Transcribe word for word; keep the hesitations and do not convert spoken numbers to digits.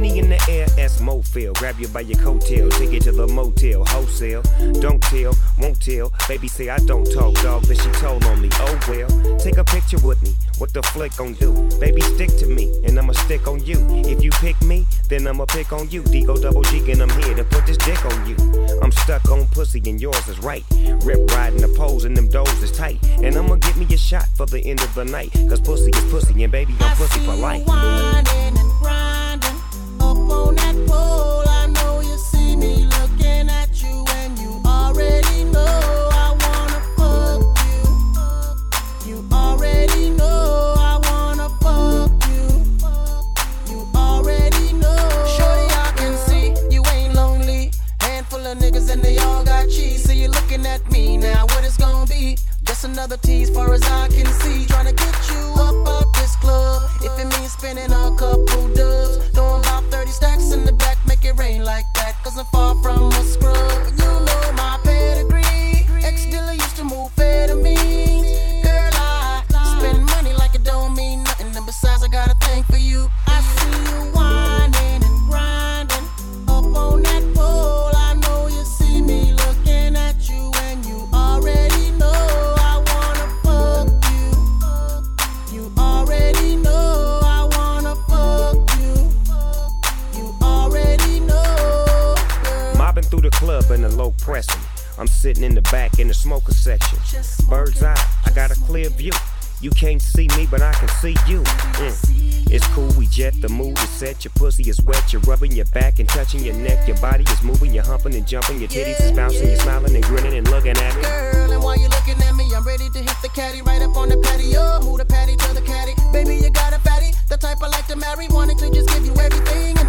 Money in the air, S Mofil. Grab you by your coattail, take it to the motel, wholesale. Don't tell, won't tell. Baby say I don't talk, dog, then she told on me. Oh well, take a picture with me. What the flick gon' do? Baby, stick to me, and I'ma stick on you. If you pick me, then I'ma pick on you. Digo double G, and I'm here to put this dick on you. I'm stuck on pussy, and yours is right. Rip riding the poles, and them doors is tight. And I'ma get me a shot for the end of the night. Cause pussy is pussy, and baby, I'm pussy for life. Whining and grinding up on that pole. I know you see me looking at you, and you already know I wanna fuck you. You already know I wanna fuck you. You already know. Shorty, I can see you ain't lonely. Handful of niggas and they all got cheese. So you're looking at me now. What it's gonna be? Just another tease, far as I can see. Trying to get you up out this club. If it means spending a couple dubs, throwing about thirty stacks in the back, make it rain like that. Cause I'm far from a scrub. And you know my pedigree. Ex-dealer used to move amphetamines. Girl, I spend money like it don't mean nothing. And besides, I got a thing for you. I see you whining and grinding up on that pole. I know you see me looking at you, and you already know I wanna fuck you. You already know I wanna fuck you. You already know, girl. Mobbing through the club in a low pressing. I'm sitting in the back in the smoker section. Bird's eye, I got a clear view. You can't see me, but I can see you. Mm. It's cool, we jet, the mood is set. Your pussy is wet, you're rubbing your back and touching your neck. Your body is moving, you're humping and jumping. Your titties is bouncing, you're smiling and grinning and looking at me. Girl, and while you're looking at me, I'm ready to hit the caddy right up on the patio. Move the patty to the caddy. Baby, you got a fatty, the type I like to marry. Wanting to just give you everything